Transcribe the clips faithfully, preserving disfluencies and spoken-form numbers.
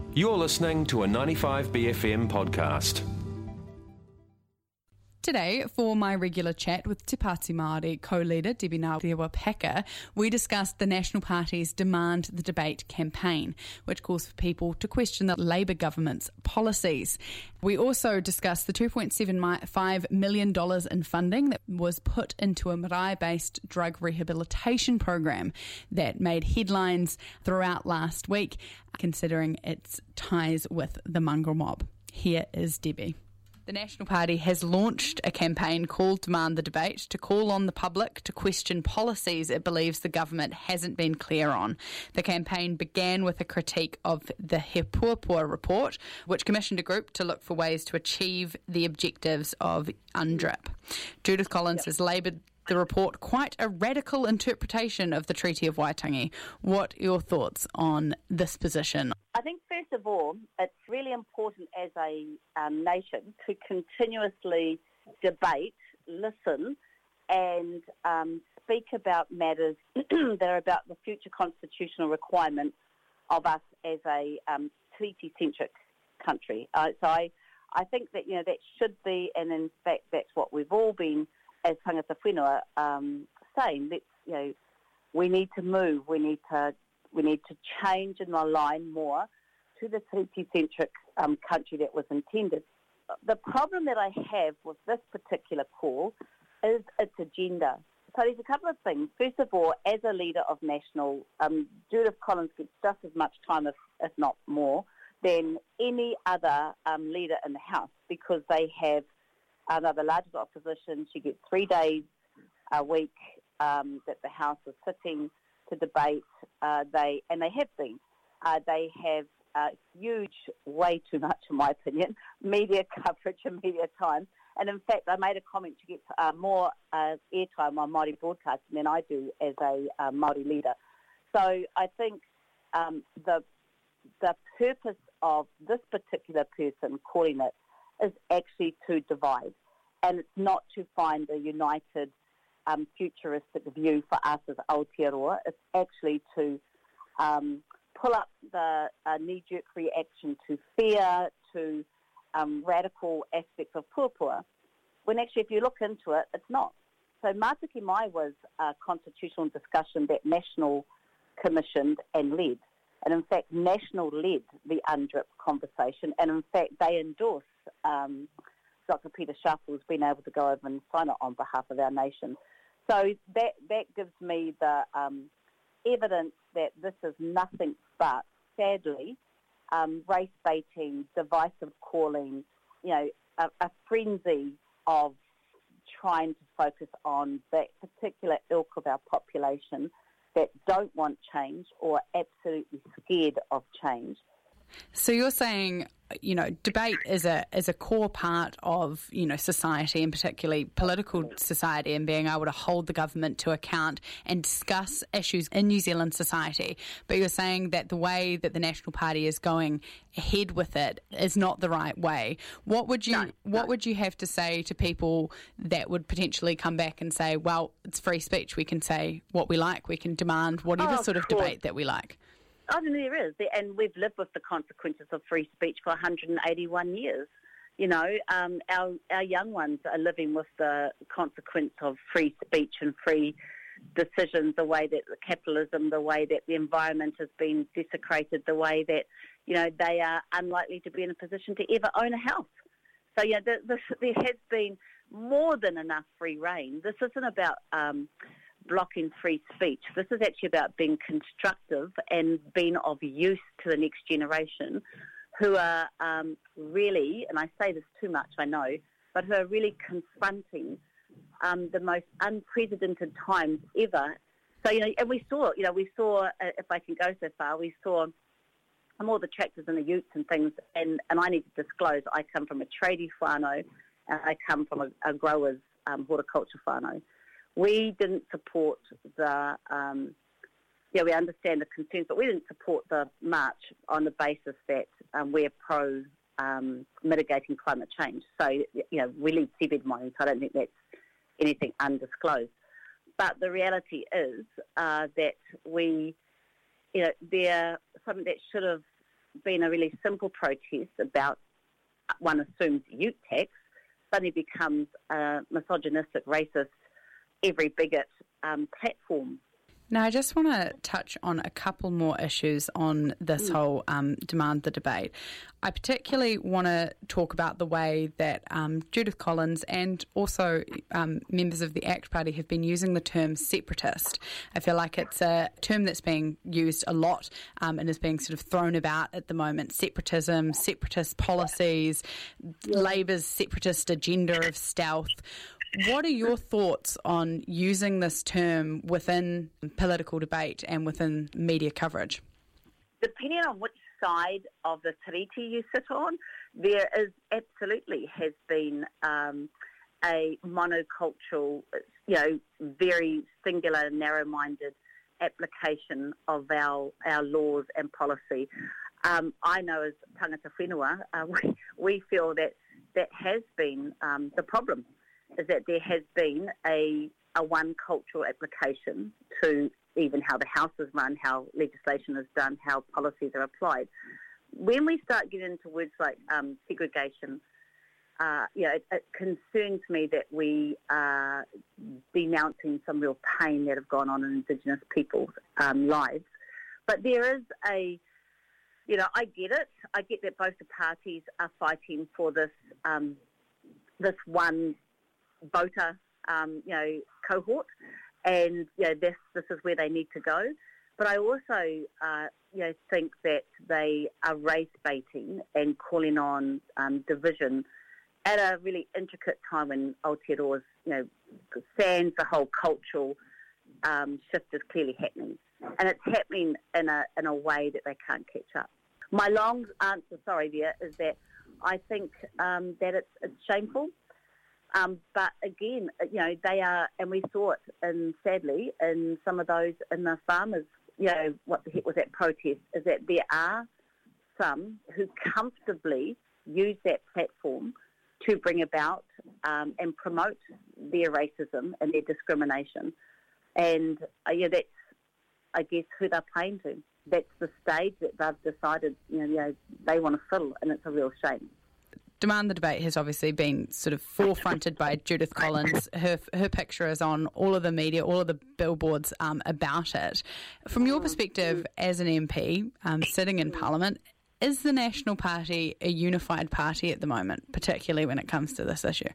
You're listening to a ninety-five B F M podcast. Today, for my regular chat with Te Pāti Māori co-leader Debbie Ngarewa-Packer, we discussed the National Party's Demand the Debate campaign, which calls for people to question the Labour government's policies. We also discussed the two point seven five million dollars in funding that was put into a marae-based drug rehabilitation program that made headlines throughout last week, considering its ties with the mongrel mob. Here is Debbie. The National Party has launched a campaign called Demand the Debate to call on the public to question policies it believes the government hasn't been clear on. The campaign began with a critique of the He Puapua report, which commissioned a group to look for ways to achieve the objectives of UNDRIP. Judith Collins has laboured the report quite a radical interpretation of the Treaty of Waitangi. What are your thoughts on this position? I think, first of all, it's really important as a um, nation to continuously debate, listen, and um, speak about matters that are about the future constitutional requirements of us as a um, treaty-centric country. Uh, so I, I think that, you know, that should be, and in fact that's what we've all been, as tangata whenua, um, saying that, you know, we need to move, we need to we need to change and align more to the treaty-centric um, country that was intended. The problem that I have with this particular call is its agenda. So there's a couple of things. First of all, as a leader of National, um, Judith Collins gets just as much time, if, if not more, than any other um, leader in the House, because they have uh, the largest opposition. She gets three days a week um, that the House is sitting to debate. Uh, they and they have been. Uh, they have uh, huge, way too much, in my opinion, media coverage and media time. And in fact, I made a comment to get uh, more uh, airtime on Māori broadcasting than I do as a uh, Māori leader. So I think um, the the purpose of this particular person calling it is actually to divide, and it's not to find a united um, futuristic view for us as Aotearoa. It's actually to um, pull up the uh, knee-jerk reaction to fear, to um, radical aspects of Puapua, when actually if you look into it, it's not. So Mātiki Mai was a constitutional discussion that National commissioned and led. And in fact, National led the UNDRIP conversation, and in fact, they endorsed um, Doctor Peter Sharples being able to go over and sign it on behalf of our nation. So that that gives me the um, evidence that this is nothing but, sadly, um, race-baiting, divisive calling, you know, a, a frenzy of trying to focus on that particular ilk of our population that don't want change or are absolutely scared of change. So you're saying, you know, debate is a is a core part of, you know, society, and particularly political society, and being able to hold the government to account and discuss issues in New Zealand society. But you're saying that the way that the National Party is going ahead with it is not the right way. What would you no, what no. would you have to say to people that would potentially come back and say, well, it's free speech, we can say what we like, we can demand whatever oh, sort of course. debate that we like? Oh, there is, and we've lived with the consequences of free speech for one hundred eighty-one years. You know, um, our our young ones are living with the consequence of free speech and free decisions, the way that the capitalism, the way that the environment has been desecrated, the way that, you know, they are unlikely to be in a position to ever own a house. So, yeah, the, the, there has been more than enough free reign. This isn't about Um, blocking free speech. This is actually about being constructive and being of use to the next generation, who are um, really, and I say this too much, I know, but who are really confronting um, the most unprecedented times ever. So, you know, and we saw, you know, we saw, uh, if I can go so far, we saw all the tractors and the utes and things, and, and I need to disclose, I come from a tradie whānau, and I come from a, a grower's um, horticulture whānau. We didn't support the, um, yeah, we understand the concerns, but we didn't support the march on the basis that um, we're pro um, mitigating climate change. So, you know, we lead seabed mining, so I don't think that's anything undisclosed. But the reality is uh, that we, you know, they're something that should have been a really simple protest about, one assumes, ute tax, suddenly becomes a misogynistic, racist, every bigot um, platform. Now, I just want to touch on a couple more issues on this mm. whole um, Demand the Debate. I particularly want to talk about the way that um, Judith Collins and also um, members of the ACT Party have been using the term separatist. I feel like it's a term that's being used a lot um, and is being sort of thrown about at the moment. Separatism, separatist policies, yeah. Labor's separatist agenda of stealth. What are your thoughts on using this term within political debate and within media coverage? Depending on which side of the tiriti you sit on, there is absolutely has been um, a monocultural, you know, very singular, narrow-minded application of our, our laws and policy. Um, I know as tangata whenua, uh, we, we feel that that has been um, the problem. Is that there has been a, a one cultural application to even how the House is run, how legislation is done, how policies are applied. When we start getting into words like um, segregation, uh, you know, it, it concerns me that we are denouncing some real pain that have gone on in Indigenous people's um, lives. But there is a, you know, I get it. I get that both the parties are fighting for this um, this one voter, um, you know, cohort, and you know, this this is where they need to go. But I also, uh, you know, think that they are race baiting and calling on um, division at a really intricate time when Aotearoa's, you know, sans the whole cultural um, shift is clearly happening, and it's happening in a in a way that they can't catch up. My long answer, sorry, there is that I think um, that it's it's shameful. Um, but again, you know, they are, and we saw it, in, sadly, in some of those in the farmers, you know, what the heck was that protest, is that there are some who comfortably use that platform to bring about um, and promote their racism and their discrimination. And, uh, yeah, that's, I guess, who they're playing to. That's the stage that they've decided, you know, you know they want to fill, and it's a real shame. Demand the Debate has obviously been sort of forefronted by Judith Collins. Her her picture is on all of the media, all of the billboards um, about it. From your perspective as an M P um, sitting in Parliament, is the National Party a unified party at the moment, particularly when it comes to this issue?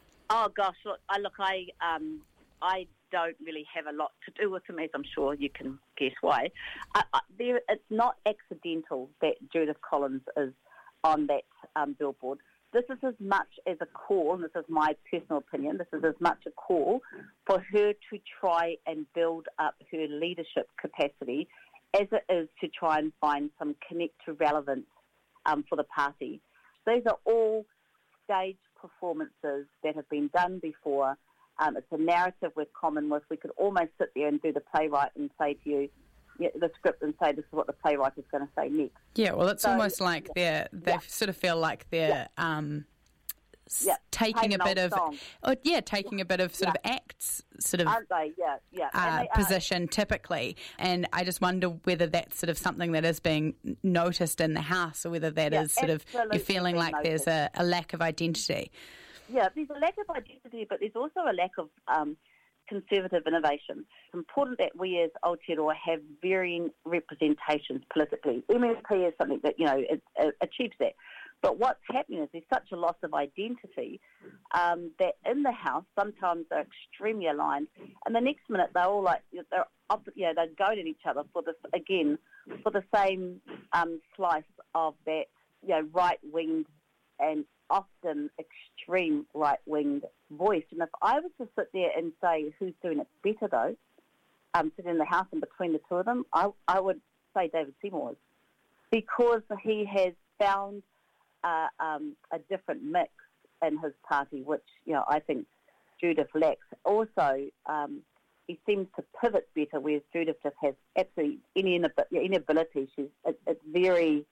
Oh gosh, look, I look, I um, I don't really have a lot to do with them, as I'm sure you can guess why. I, I, there, it's not accidental that Judith Collins is on that um, billboard. This is as much as a call, and this is my personal opinion, this is as much a call for her to try and build up her leadership capacity as it is to try and find some connect to relevance um, for the party. These are all staged performances that have been done before. Um, it's a narrative we're common with. We could almost sit there and do the playwright and say to you, the script and say this is what the playwright is going to say next. Yeah, well, it's so, almost like yeah, they're they yeah. sort of feel like they're yeah. um, yeah. taking Take a bit of oh, yeah, taking yeah. a bit of sort yeah. of acts sort of Aren't they? Yeah, yeah. Uh, position typically, and I just wonder whether that's sort of something that is being noticed in the House, or whether that yeah, is sort of you're feeling like noticed. there's a, a lack of identity. Yeah, there's a lack of identity, but there's also a lack of um, conservative innovation. It's important that we as Aotearoa have varying representations politically. M S P is something that, you know, it, it achieves that. But what's happening is there's such a loss of identity um, that in the House sometimes they're extremely aligned, and the next minute they're all like, they're up, you know, they're going at each other for this, again, for the same um, slice of that, you know, right-winged and often extreme right-winged voice. And if I was to sit there and say who's doing it better, though, um, sitting in the House and between the two of them, I, I would say David Seymour is, because he has found uh, um, a different mix in his party, which, you know, I think Judith lacks. Also, um, he seems to pivot better, whereas Judith just has absolutely any inability. She's it, it's very...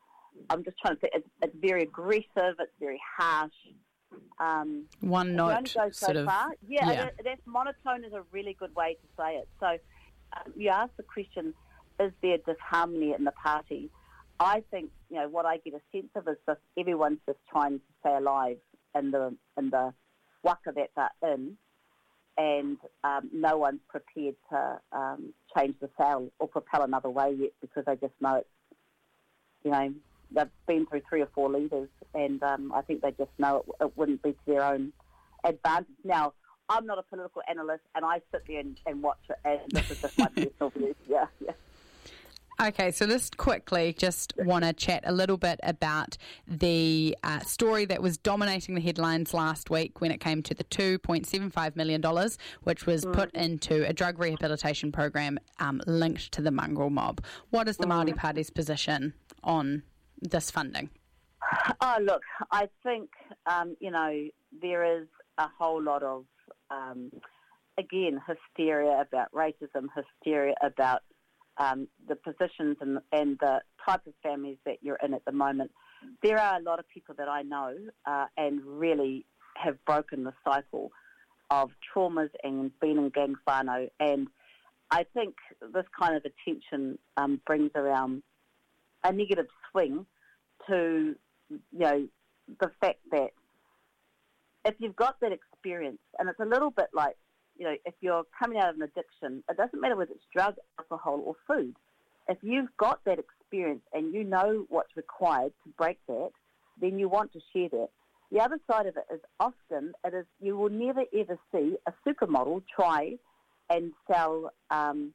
I'm just trying to say, it's, it's very aggressive, it's very harsh. Um, One note, so sort of. Far. Yeah, yeah. That, that's monotone is a really good way to say it. So um, you ask the question, is there disharmony in the party? I think, you know, what I get a sense of is just everyone's just trying to stay alive in the in the waka that they're in, and um, no one's prepared to um, change the sail or propel another way yet, because they just know it's, you know, they've been through three or four leaders, and um, I think they just know it, it wouldn't be to their own advantage. Now, I'm not a political analyst, and I sit there and, and watch it, and this is just my personal view. Yeah, yeah. Okay, so just quickly, just want to chat a little bit about the uh, story that was dominating the headlines last week when it came to the two point seven five million dollars, which was mm. put into a drug rehabilitation program um, linked to the mongrel mob. What is the mm. Māori Party's position on this funding? Oh, look, I think, um, you know, there is a whole lot of, um, again, hysteria about racism, hysteria about Um, the positions and, and the type of families that you're in at the moment. There are a lot of people that I know uh, and really have broken the cycle of traumas and being in gang whānau, and I think this kind of attention um, brings around a negative swing to, you know, the fact that if you've got that experience, and it's a little bit like, you know, if you're coming out of an addiction, it doesn't matter whether it's drug, alcohol or food. If you've got that experience and you know what's required to break that, then you want to share that. The other side of it is often it is you will never ever see a supermodel try and sell um,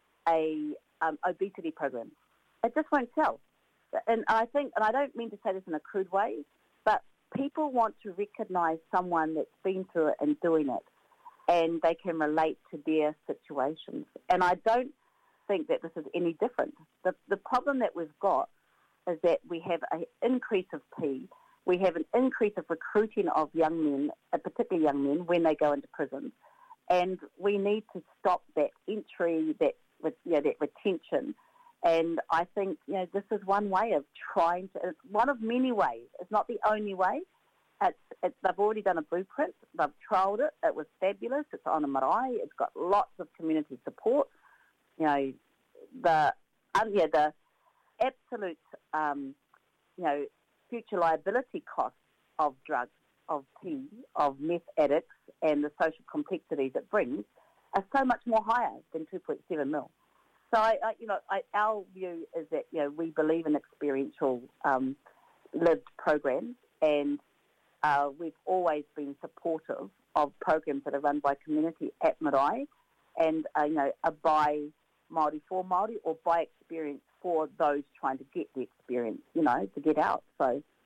a um, obesity program. It just won't sell. And I think, and I don't mean to say this in a crude way, but people want to recognise someone that's been through it and doing it, and they can relate to their situations. And I don't think that this is any different. The, the problem that we've got is that we have an increase of P, we have an increase of recruiting of young men, uh, particularly young men, when they go into prison, and we need to stop that entry, that you know, that retention. And I think, you know, this is one way of trying to, it's one of many ways. It's not the only way. It's, it's, they've already done a blueprint. They've trialled it. It was fabulous. It's on a marae. It's got lots of community support. You know, the um, yeah, the absolute um, you know future liability costs of drugs, of P, of meth addicts, and the social complexities it brings are so much more higher than two point seven mil. So, I, I, you know, I, our view is that you know we believe in experiential um, lived programs, and Uh, we've always been supportive of programs that are run by community at marae, and uh, you know, a by Māori for Māori, or by experience for those trying to get the experience, you know, to get out. So,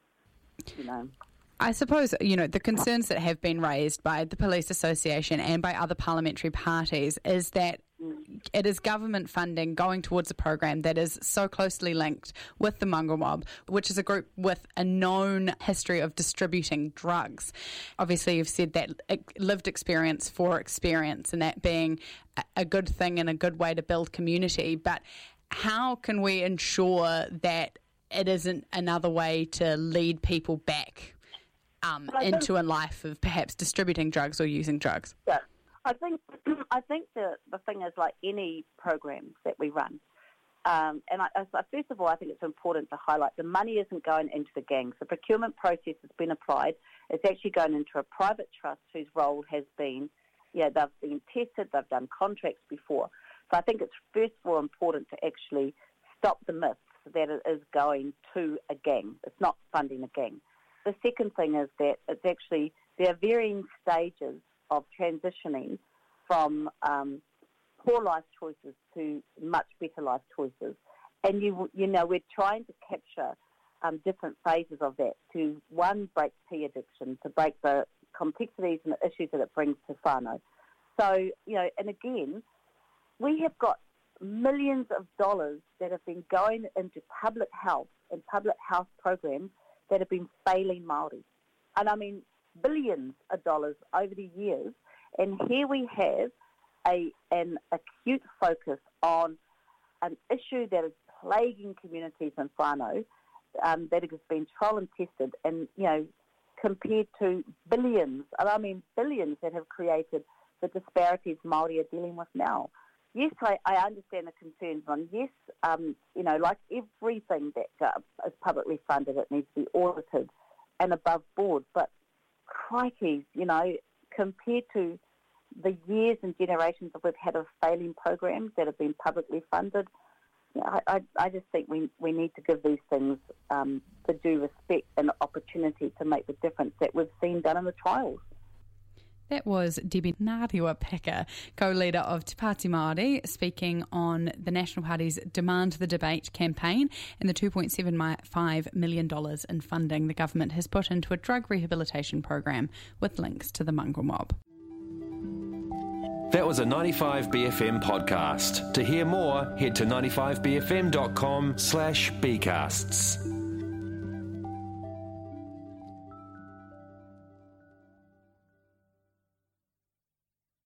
you know. I suppose, you know, the concerns that have been raised by the Police Association and by other parliamentary parties is that it is government funding going towards a program that is so closely linked with the mongrel mob, which is a group with a known history of distributing drugs. Obviously, you've said that lived experience for experience, and that being a good thing and a good way to build community. But how can we ensure that it isn't another way to lead people back um, into a life of perhaps distributing drugs or using drugs? Yeah. I think I think the, the thing is, like any programs that we run, um, and I, I, first of all, I think it's important to highlight the money isn't going into the gangs. The procurement process has been applied. It's actually going into a private trust whose role has been, yeah, they've been tested, they've done contracts before. So I think it's first of all important to actually stop the myth that it is going to a gang. It's not funding a gang. The second thing is that it's actually, there are varying stages of transitioning from um, poor life choices to much better life choices. And, you you know, we're trying to capture um, different phases of that to, one, break tea addiction, to break the complexities and the issues that it brings to whānau. So, you know, and again, we have got millions of dollars that have been going into public health and public health programs that have been failing Māori. And I mean, billions of dollars over the years, and here we have a an acute focus on an issue that is plaguing communities in whānau, um, that has been trial and tested, and you know, compared to billions, and I mean billions, that have created the disparities Māori are dealing with now. yes, I, I understand the concerns on, yes, um, you know, like everything that uh, is publicly funded, it needs to be audited and above board. But crikey, you know, compared to the years and generations that we've had of failing programs that have been publicly funded, you know, I, I, I just think we, we need to give these things um, the due respect and the opportunity to make the difference that we've seen done in the trials. That was Debbie Ngarewa-Packer, co-leader of Te Pāti Māori, speaking on the National Party's Demand the Debate campaign and the two point seven five million dollars in funding the government has put into a drug rehabilitation program, with links to the mongrel mob. That was a ninety-five B F M podcast. To hear more, head to ninety-five b f m dot com slash b casts.